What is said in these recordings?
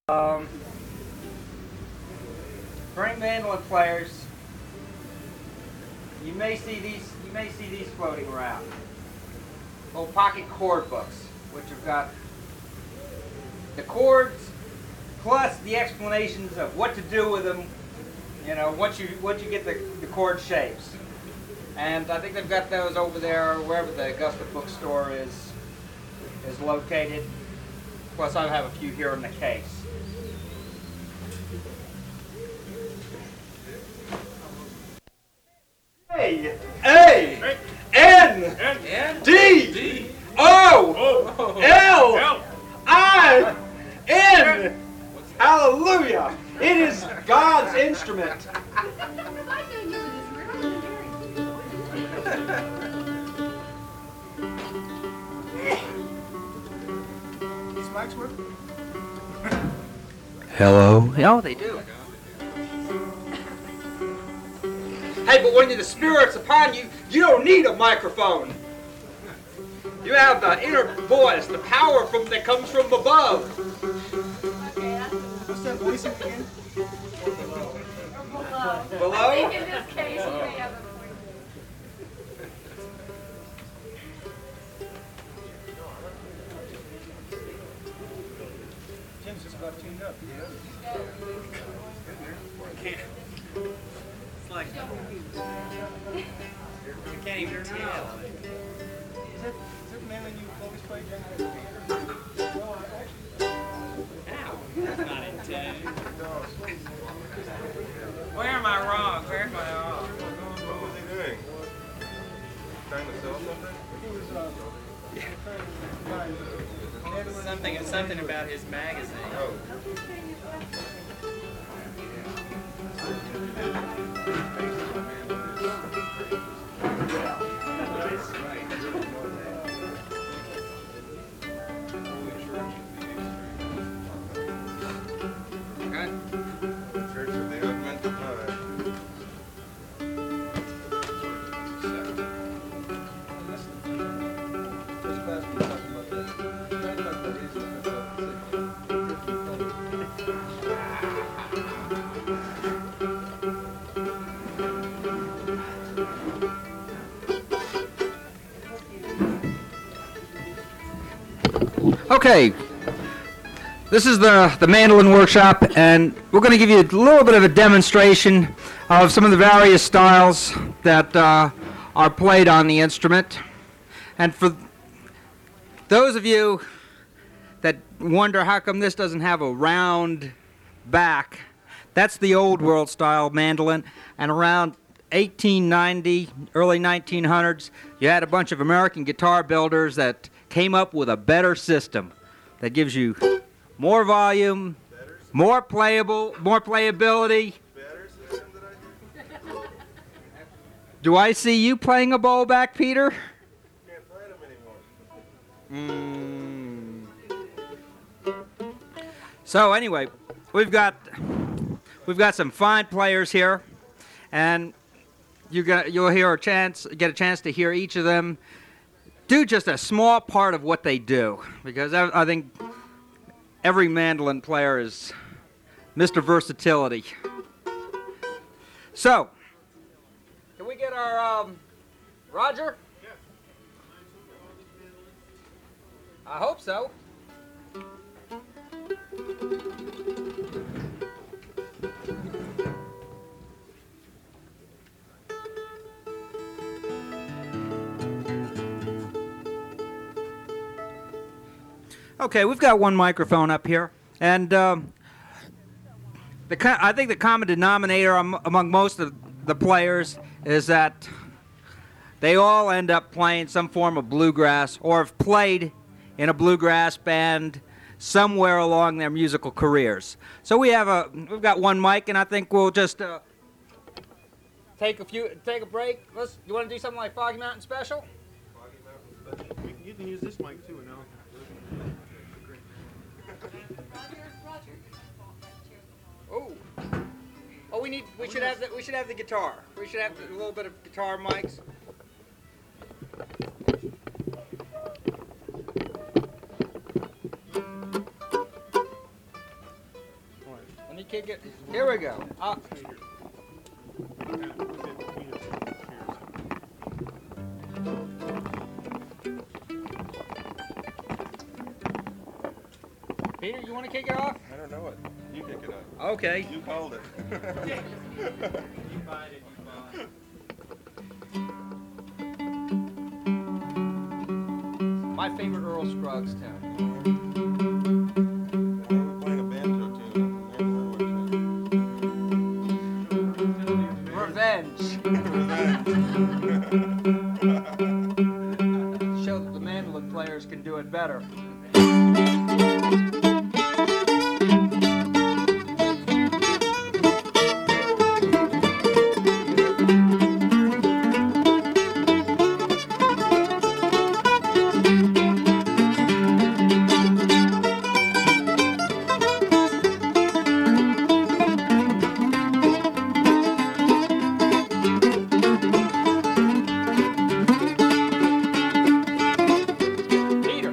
Um, for any mandolin players, you may see these floating around. Little pocket chord books, which have got the chords plus the explanations of what to do with them. You know, once you get the chord shapes. And I think they've got those over there wherever the Augusta bookstore is located. Plus, I have a few here in the case. A N D O L I N. Hallelujah! It is God's instrument. Hello. Oh, they do. Hey, but when the Spirit's upon you, you don't need a microphone. You have the inner voice, the power that comes from above. What's that voice again? Below? I think in this case, you may have a point. Jim's just about tuned up. It's like you can't even tell. Is that mainly you always play? Ow, that's not in tune. Where am I wrong? Where am I wrong? What was he doing? Trying to sell something? He was Something about his magazine. Oh. Church of the Augmented Mind. first class we talked about that. I thought that is Okay, this is the mandolin workshop, and we're going to give you a little bit of a demonstration of some of the various styles that are played on the instrument. And for those of you that wonder how come this doesn't have a round back, that's the old world style mandolin, and around 1890, early 1900s, you had a bunch of American guitar builders that came up with a better system that gives you more volume, more playability. Do I see you playing a bowl back, Peter? Can't play them anymore. So anyway, we've got some fine players here, and you'll get a chance to hear each of them do just a small part of what they do, because I think every mandolin player is Mr. Versatility. So, can we get our Roger? I hope so. Okay, we've got one microphone up here, and I think the common denominator among most of the players is that they all end up playing some form of bluegrass or have played in a bluegrass band somewhere along their musical careers. So we've got one mic, and I think we'll just take a break. You want to do something like Foggy Mountain Special? You can use this mic too, now. Oh, we should have the guitar. We should have a little bit of guitar mics. kick it. Here we go. Peter, you want to kick it off? I don't know it. You kick it up. Okay. You called it. You find it, you find it. My favorite Earl Scruggs tune. Why are we playing a banjo tune? Revenge. Show that the mandolin players can do it better. Peter.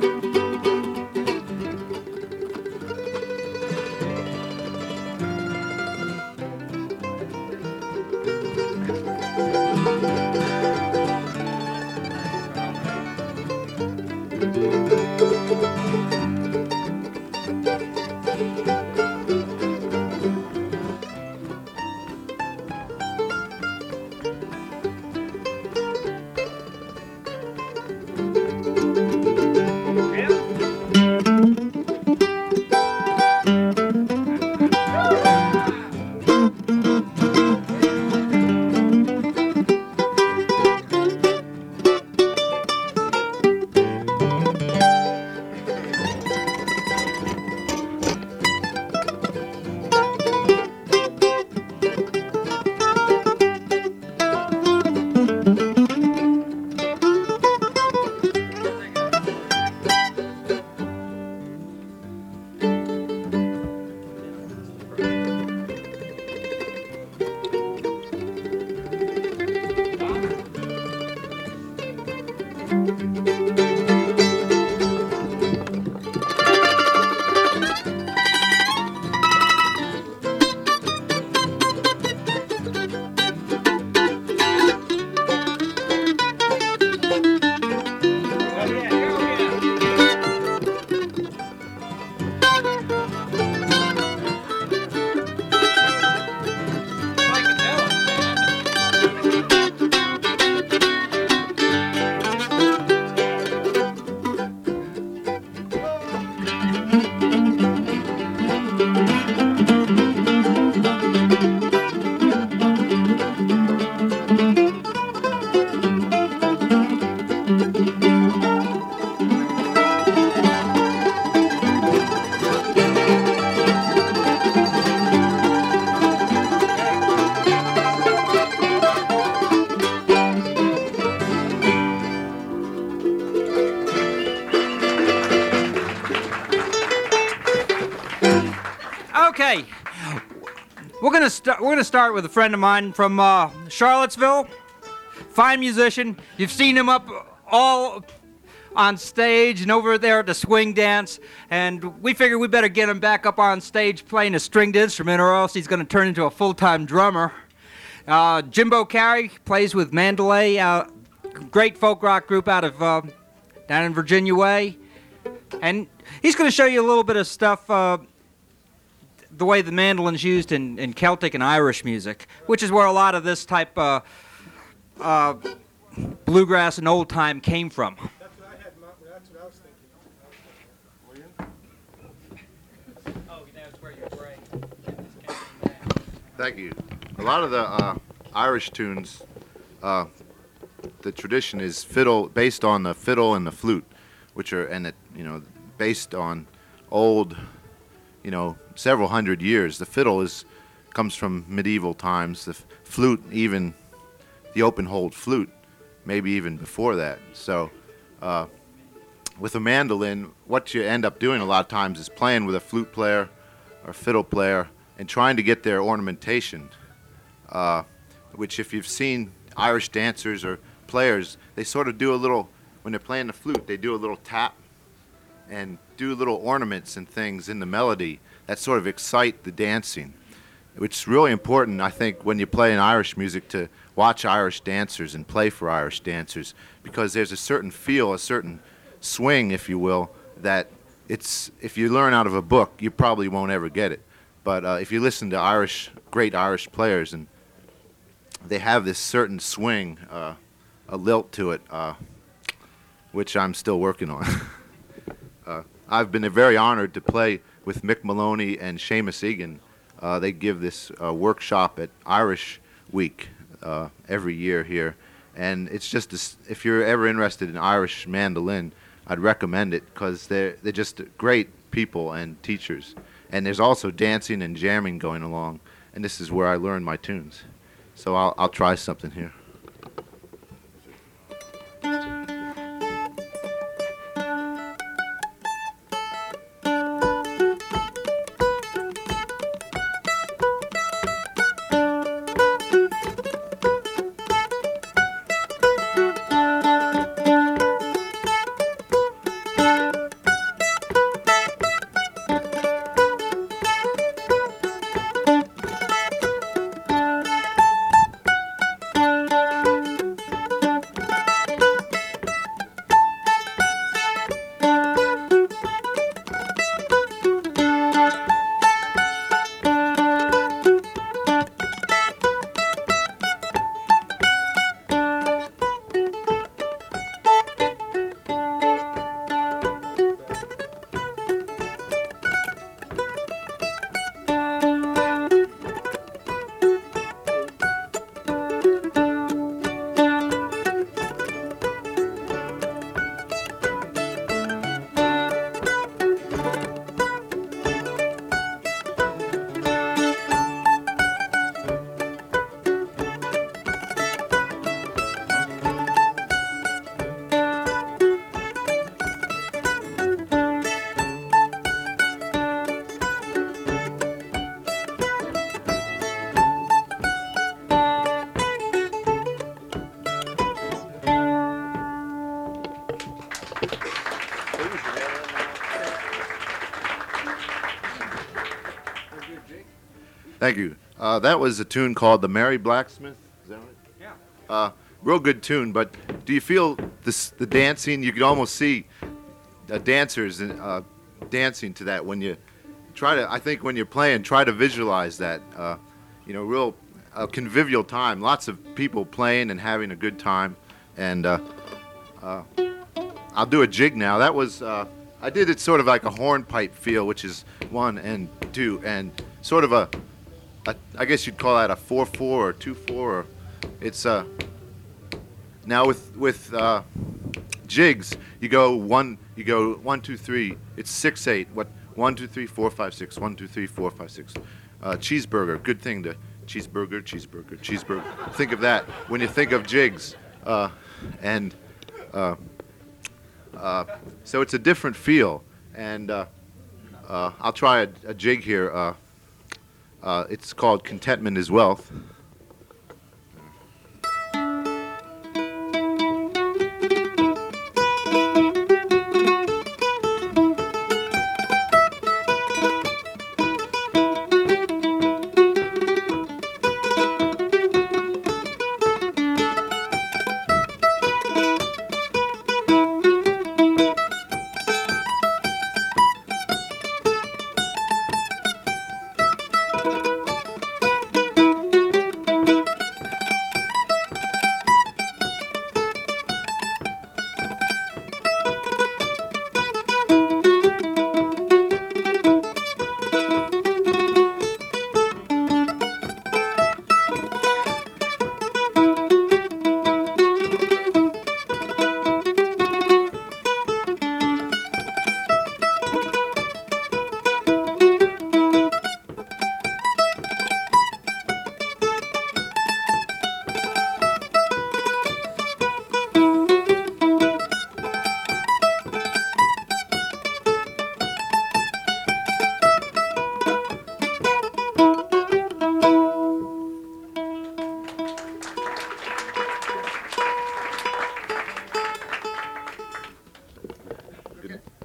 Okay, we're gonna start with a friend of mine from Charlottesville. Fine musician. You've seen him up all on stage and over there at the swing dance, and we figured we better get him back up on stage playing a stringed instrument, or else he's gonna turn into a full-time drummer. Jimbo Carey plays with Mandalay, great folk rock group out of down in Virginia Way, and he's gonna show you a little bit of stuff. The way the mandolin's used in Celtic and Irish music, which is where a lot of this type bluegrass and old time came from. That's what I had. That's what I was thinking. Oh, that's where you're break. Thank you. A lot of the Irish tunes, the tradition is fiddle, based on the fiddle and the flute, which are based on old, several hundred years. The fiddle comes from medieval times. The flute, even the open hold flute, maybe even before that. So with a mandolin, what you end up doing a lot of times is playing with a flute player or fiddle player and trying to get their ornamentation, which if you've seen Irish dancers or players, they sort of do a little, when they're playing the flute, they do a little tap and do little ornaments and things in the melody that sort of excite the dancing. it's really important, I think, when you play in Irish music to watch Irish dancers and play for Irish dancers, because there's a certain feel, a certain swing, if you will, that if you learn out of a book, you probably won't ever get it. But if you listen to great Irish players, and they have this certain swing, a lilt to it, which I'm still working on. I've been very honored to play with Mick Maloney and Seamus Egan. They give this workshop at Irish Week every year here, and it's just if you're ever interested in Irish mandolin, I'd recommend it, because they're just great people and teachers. And there's also dancing and jamming going along, and this is where I learn my tunes. So I'll try something here. Thank you. That was a tune called "The Merry Blacksmith." Is that right? Yeah. Real good tune. But do you feel the dancing? You could almost see dancers dancing to that when you try to. I think when you're playing, try to visualize that. Real convivial time. Lots of people playing and having a good time. And I'll do a jig now. That was I did it sort of like a hornpipe feel, which is 1 and 2, and sort of I guess you'd call that a 4/4 or 2/4. It's now with jigs, you go 1, 2, 3. It's 6/8. What 1, 2, 3, 4, 5, 6. 1, 2, 3, 4, 5, 6. Cheeseburger. Good thing to cheeseburger. Think of that when you think of jigs, and so it's a different feel. And I'll try a jig here. It's called "Contentment is Wealth."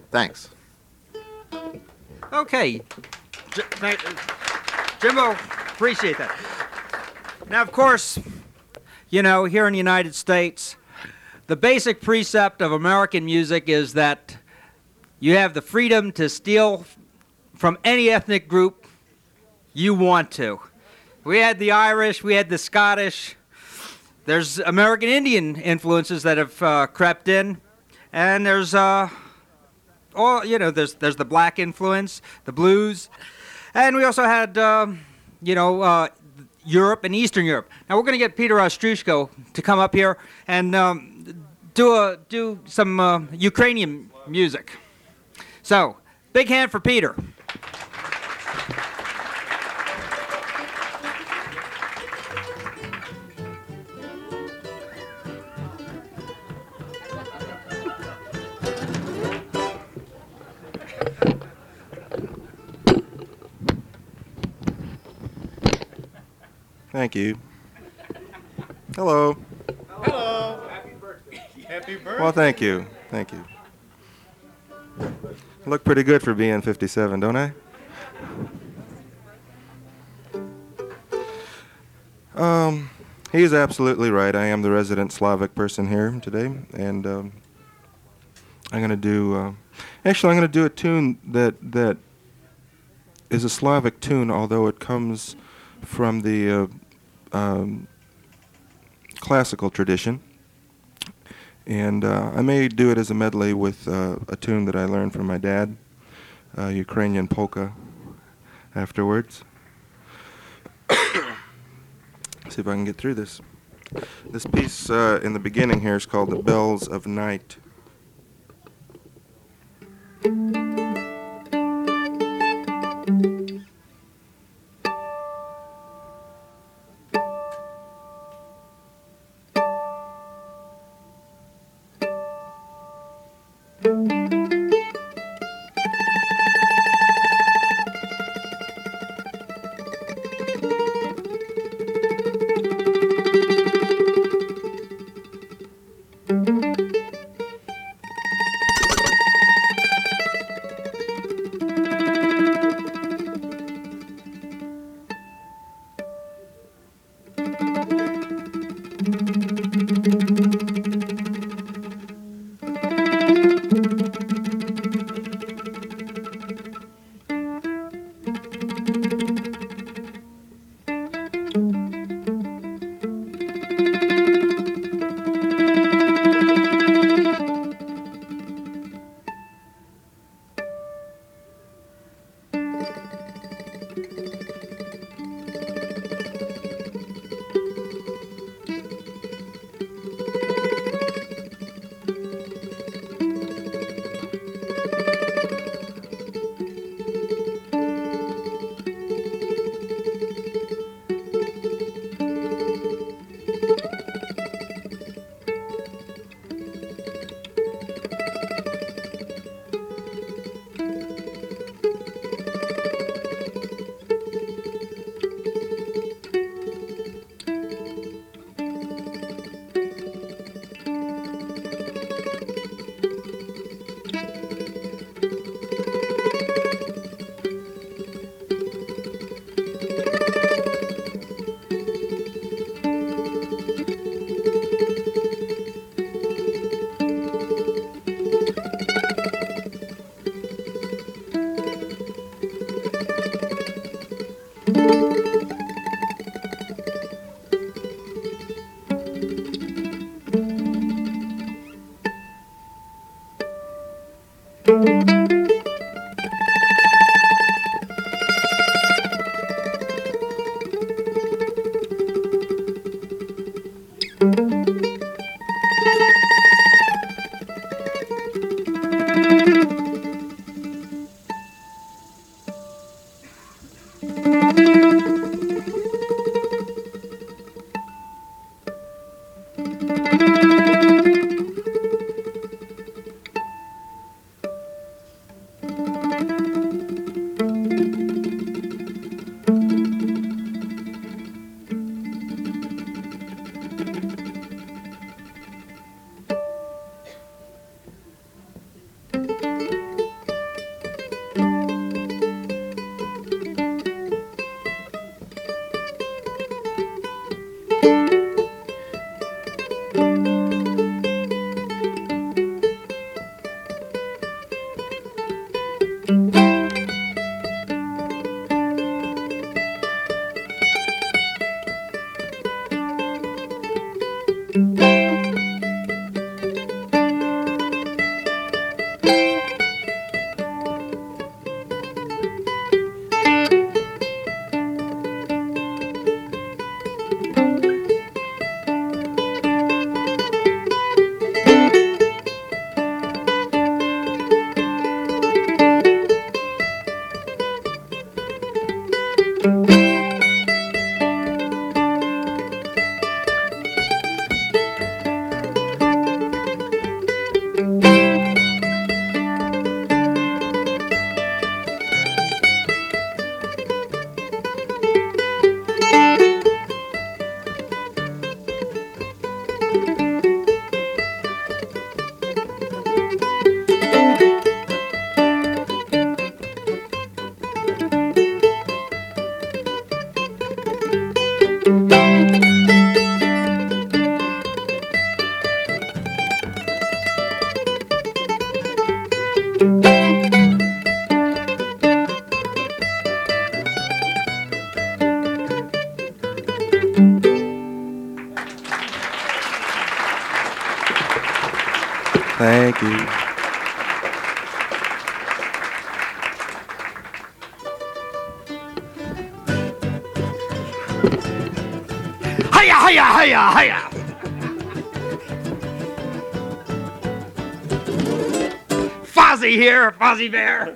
Thanks. Okay. Jimbo, Appreciate that. Now, of course, you know, here in the United States, the basic precept of American music is that you have the freedom to steal from any ethnic group you want to. We had the Irish, we had the Scottish. There's American Indian influences that have crept in, and there's there's the black influence, the blues, and we also had Europe and Eastern Europe. Now we're going to get Peter Ostroushko to come up here and do some Ukrainian music. So, big hand for Peter. Thank you. Hello. Hello. Happy birthday. Happy birthday. Well, thank you. Thank you. I look pretty good for being 57, don't I? He's absolutely right. I am the resident Slavic person here today, and I'm going to do. Actually, I'm going to do a tune that is a Slavic tune, although it comes from the classical tradition. And I may do it as a medley with a tune that I learned from my dad, Ukrainian polka, afterwards. See if I can get through this. This piece in the beginning here is called The Bells of Night. Thank you. Hiya, hiya, hiya, hiya! Fozzie here, Fozzie Bear.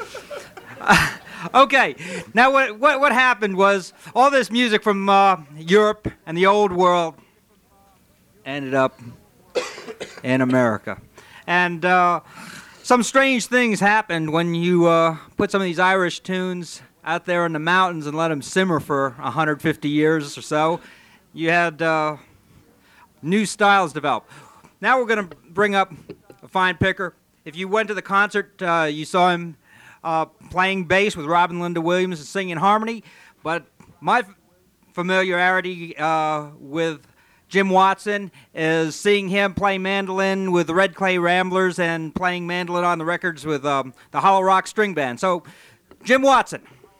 Okay, now what happened was all this music from Europe and the old world ended up in America. And some strange things happened when you put some of these Irish tunes out there in the mountains and let them simmer for 150 years or so. You had new styles develop. Now we're going to bring up a fine picker. If you went to the concert, you saw him playing bass with Robin Linda Williams and singing harmony. But my familiarity with Jim Watson is seeing him play mandolin with the Red Clay Ramblers and playing mandolin on the records with the Hollow Rock String Band. So, Jim Watson.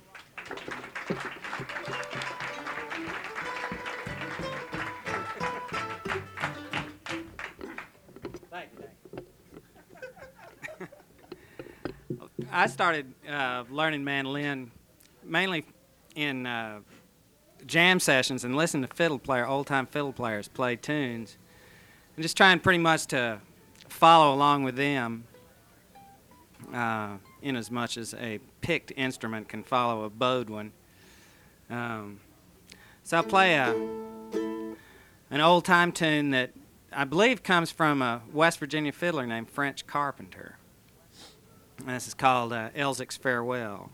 I started learning mandolin mainly in jam sessions and listening to old-time fiddle players play tunes, and just trying pretty much to follow along with them in as much as a picked instrument can follow a bowed one. So I'll play an old-time tune that I believe comes from a West Virginia fiddler named French Carpenter. And this is called Elzic's Farewell.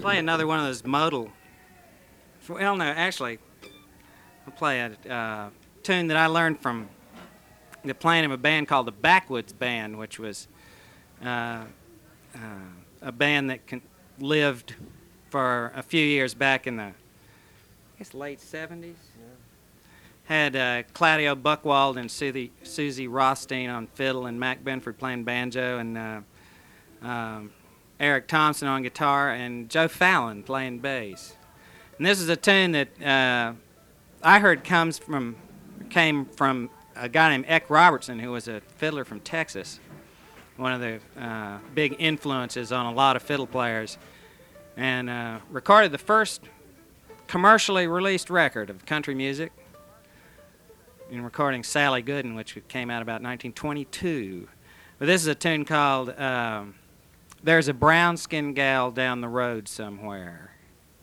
play another one of those modal. Well, no, actually, I'll play a tune that I learned from the playing of a band called the Backwoods Band, which was a band that lived for a few years back in the, I guess, late 70s. Had Claudio Buchwald and Susie Rothstein on fiddle and Mac Benford playing banjo and Eric Thompson on guitar and Joe Fallon playing bass. And this is a tune that I heard came from a guy named Eck Robertson, who was a fiddler from Texas, one of the big influences on a lot of fiddle players, and recorded the first commercially released record of country music in recording Sally Gooden, which came out about 1922. But this is a tune called There's a Brown-Skinned Gal Down the Road Somewhere.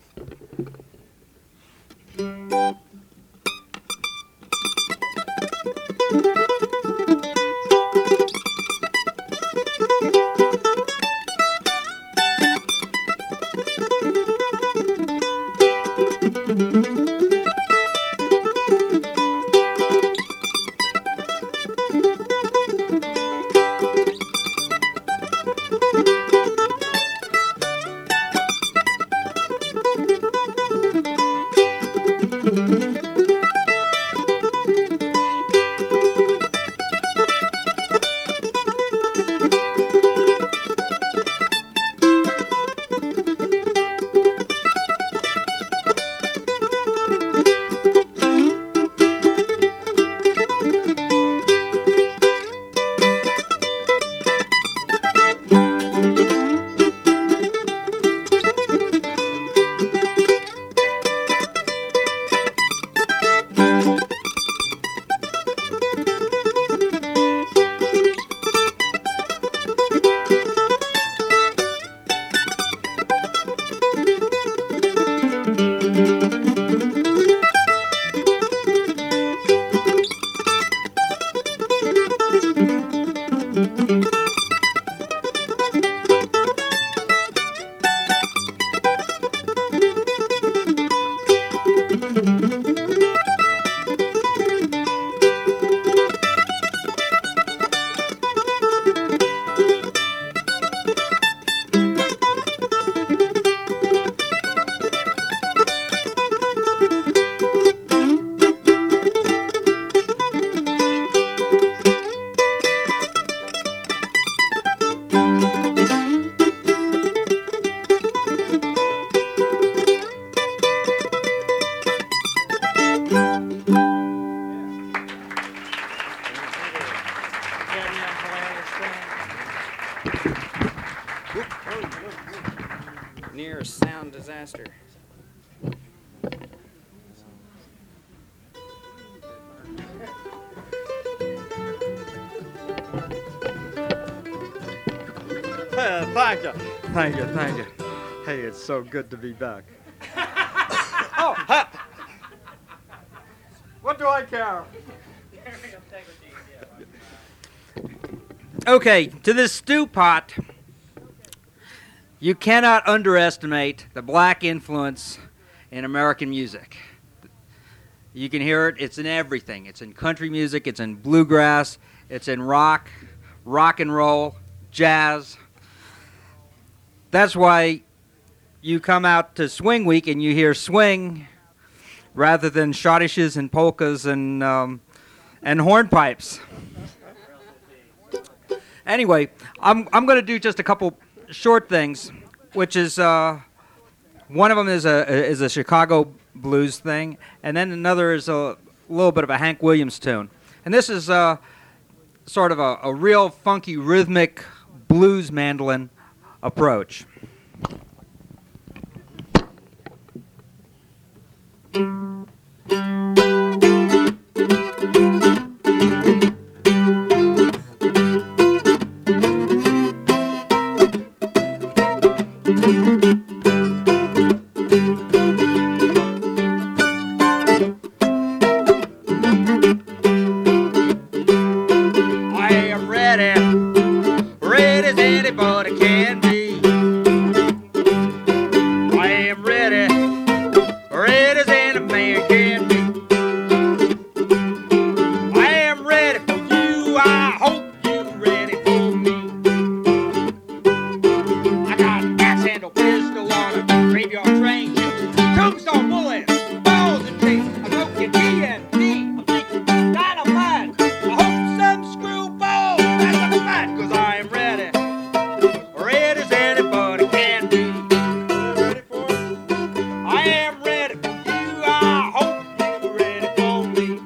Near a sound disaster. Thank you. Thank you, thank you. Hey, it's so good to be back. What do I care? Okay, to this stew pot, you cannot underestimate the black influence in American music. You can hear it, it's in everything. It's in country music, it's in bluegrass, it's in rock, rock and roll, jazz. That's why you come out to Swing Week and you hear swing rather than schottisches and polkas and hornpipes. Anyway, I'm going to do just a couple short things, which is one of them is a Chicago blues thing, and then another is a little bit of a Hank Williams tune. And this is sort of a real funky rhythmic blues mandolin approach. I am ready as anybody can be. I am ready for you. I hope you're ready for me.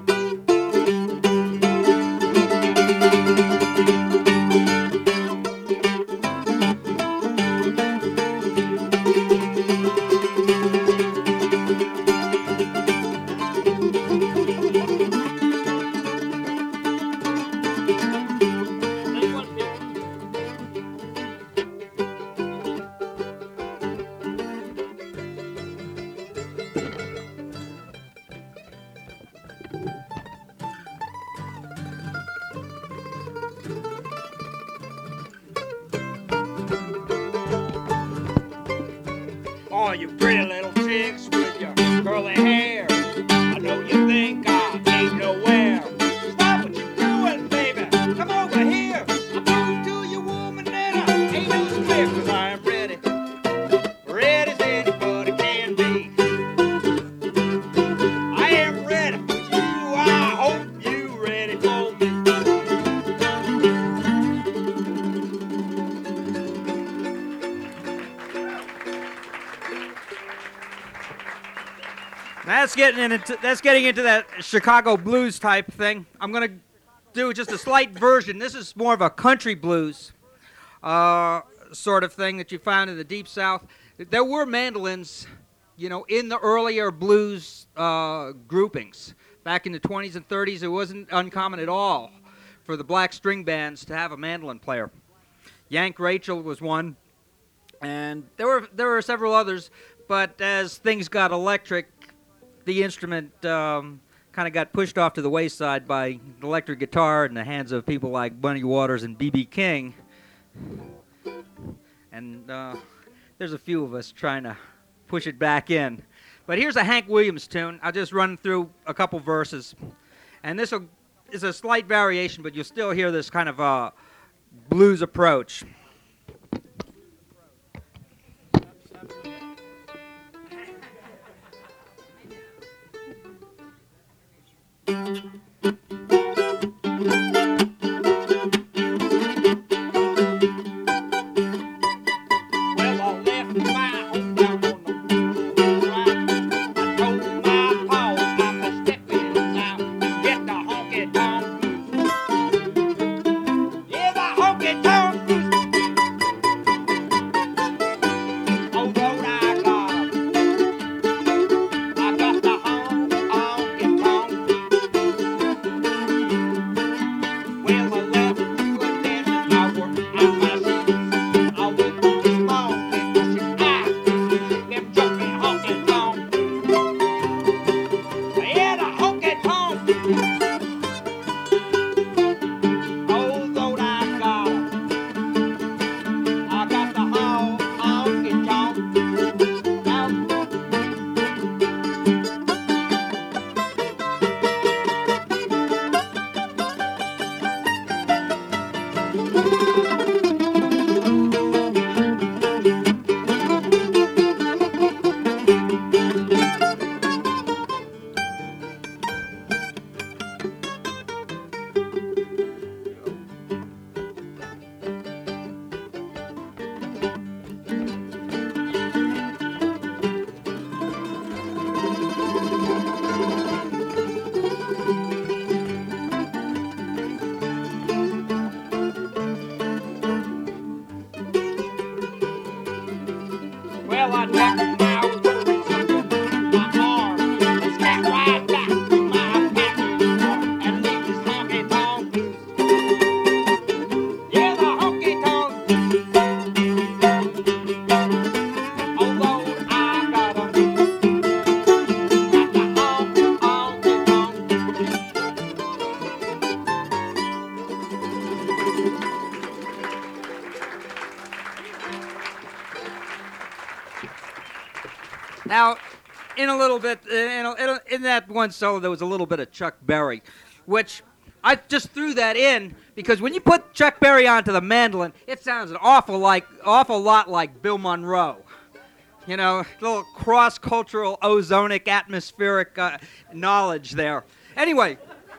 All you pretty little chicks with your curly hair, I know you think I ain't nowhere. Stop what you're doing, baby. Come over here. I'm moved to your woman and I ain't no square, 'cause I am ready. Ready as anybody can be. I am ready for you. I hope you ready for me. That's getting into that Chicago blues type thing. I'm going to do just a slight version. This is more of a country blues sort of thing that you found in the Deep South. There were mandolins, you know, in the earlier blues groupings. Back in the 20s and 30s, it wasn't uncommon at all for the black string bands to have a mandolin player. Yank Rachel was one, and there were several others, but as things got electric, the instrument kind of got pushed off to the wayside by the electric guitar in the hands of people like Bunny Waters and B.B. King. And there's a few of us trying to push it back in. But here's a Hank Williams tune. I'll just run through a couple verses. And this is a slight variation, but you'll still hear this kind of blues approach. Now, in a little bit, in that one solo, there was a little bit of Chuck Berry, which I just threw that in because when you put Chuck Berry onto the mandolin, it sounds an awful lot like Bill Monroe. You know, a little cross-cultural, ozonic, atmospheric knowledge there. Anyway,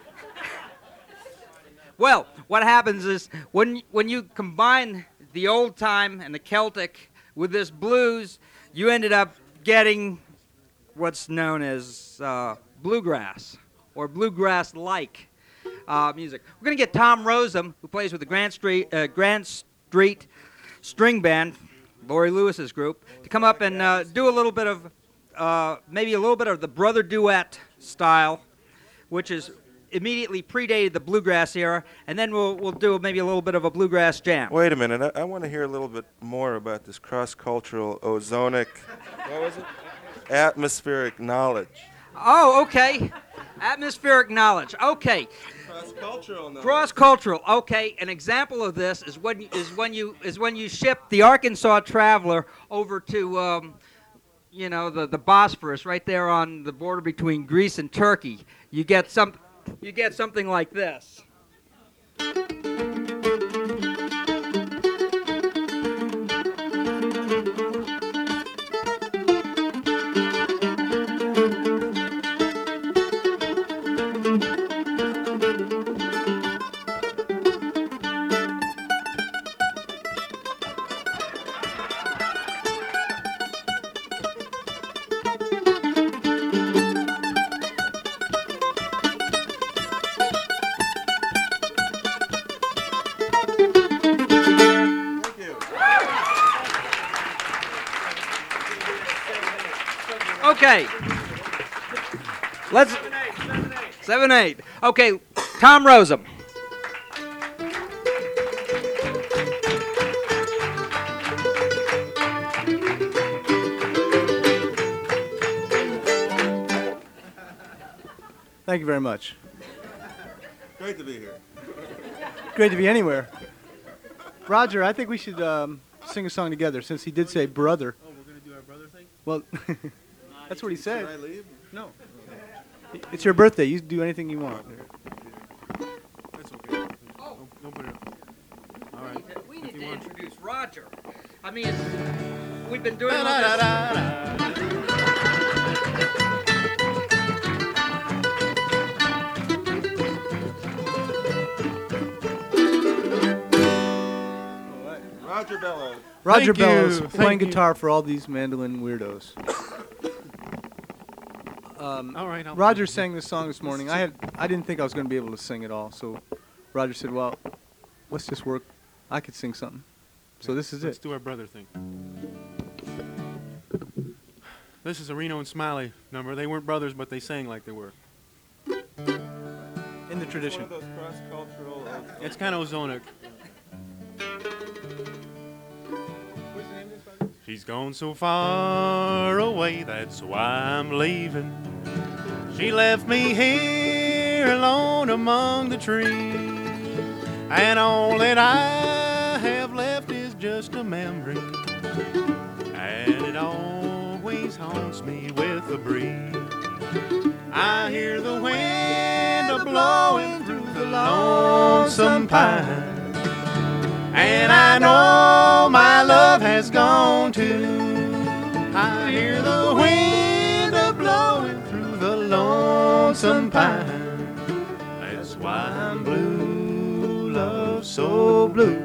well, what happens is when you combine the old time and the Celtic with this blues, you ended up getting what's known as bluegrass or bluegrass-like music. We're going to get Tom Rosem, who plays with the Grant Street String Band, Laurie Lewis's group, to come up and do a little bit of, maybe a little bit of the brother duet style, which is immediately predated the bluegrass era, and then we'll do maybe a little bit of a bluegrass jam. Wait a minute. I want to hear a little bit more about this cross-cultural ozonic, what was it? Atmospheric knowledge. Oh, okay. Atmospheric knowledge. Okay. Cross-cultural knowledge. Cross-cultural. Okay. An example of this is when you ship the Arkansas Traveler over to the Bosphorus, right there on the border between Greece and Turkey. You get something like this. Okay. Let's 7/8. Okay, Tom Rosem. Thank you very much. Great to be here. Great to be anywhere. Roger, I think we should sing a song together since he did say brother. Oh, we're going to do our brother thing? Well, that's what he said. Should I leave? No. It's your birthday. You do anything you want. That's okay. Don't put it up. All right. We If need you to want. introduce Roger. I mean, we've been doing all this. Roger Bellows. Roger Thank you. Bellows Thank playing you. guitar for all these mandolin weirdos. All right. Roger sang this song this morning. I didn't think I was going to be able to sing it all, so Roger said, "Well, let's just work. I could sing something." So this is Let's it. do our brother thing. This is a Reno and Smiley number. They weren't brothers, but they sang like they were. In the tradition. One of those cross-cultural. It's kind of ozonic. She's gone so far away, that's why I'm leaving. She left me here alone among the trees, and all that I have left is just a memory, and it always haunts me with a breeze. I hear the wind a-blowing through the lonesome pine, and I know my love has gone too. I hear the wind a-blowing through the lonesome pine. That's why I'm blue, love so blue.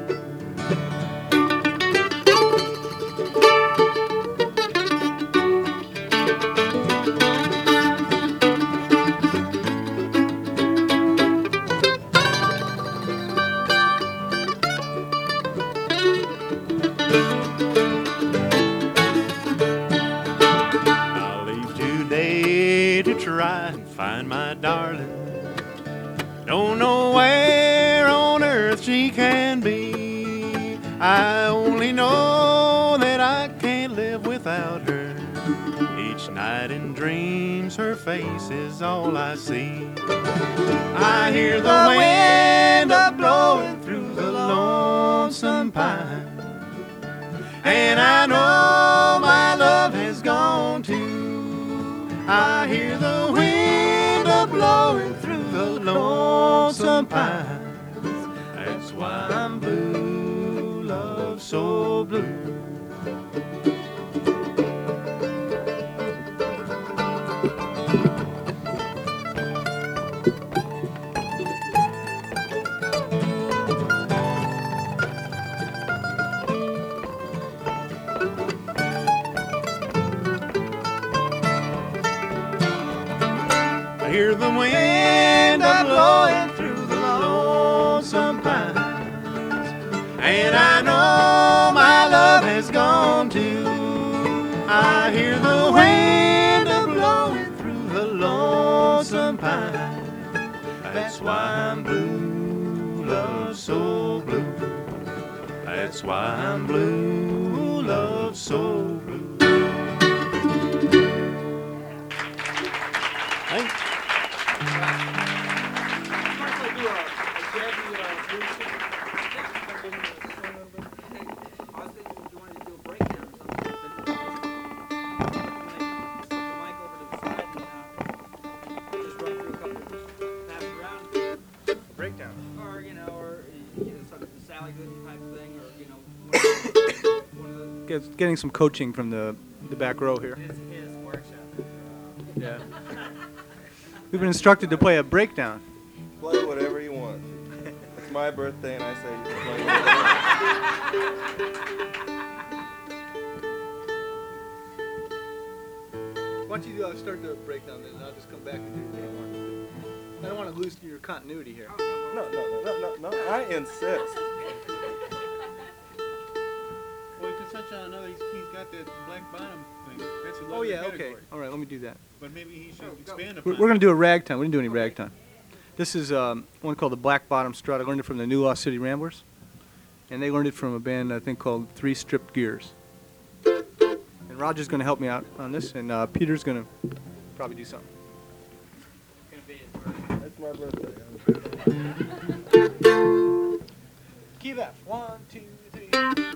I'll leave today to try and find my darling. Don't know where on earth she can be. I only know that I can't live without her. Each night in dreams her face is all I see. I hear the wind a-blowing through the lonesome pine, and I know my love has gone too. I hear the wind a-blowing through the lonesome pines. That's why I'm blue, love so blue. I hear the wind a-blowing through the lonesome pines, and I know my love has gone too. I hear the wind a-blowing through the lonesome pines. That's why I'm blue, love so blue. That's why I'm blue, love so blue. Thanks. Breakdown. Or, some Sally Gooden type thing, or, one of the... Getting some coaching from the back row here. It's his workshop. Yeah. We've been instructed to play a breakdown. Play whatever you want. It's my birthday, and I say play whatever. Why don't you start the breakdown then, and I'll just come back and do the one. I don't want to lose your continuity here. No, I insist. Well, you can touch on another. He's got that black bottom thing. That's Oh yeah, okay. All right, let me do that. But maybe he should expand We're going to do a ragtime. We didn't do any ragtime. This is one called the Black Bottom Strut. I learned it from the New Lost City Ramblers. And they learned it from a band, I think, called Three Stripped Gears. And Roger's going to help me out on this, and Peter's going to probably do something. It's my birthday. Key left. 1, 2, 3.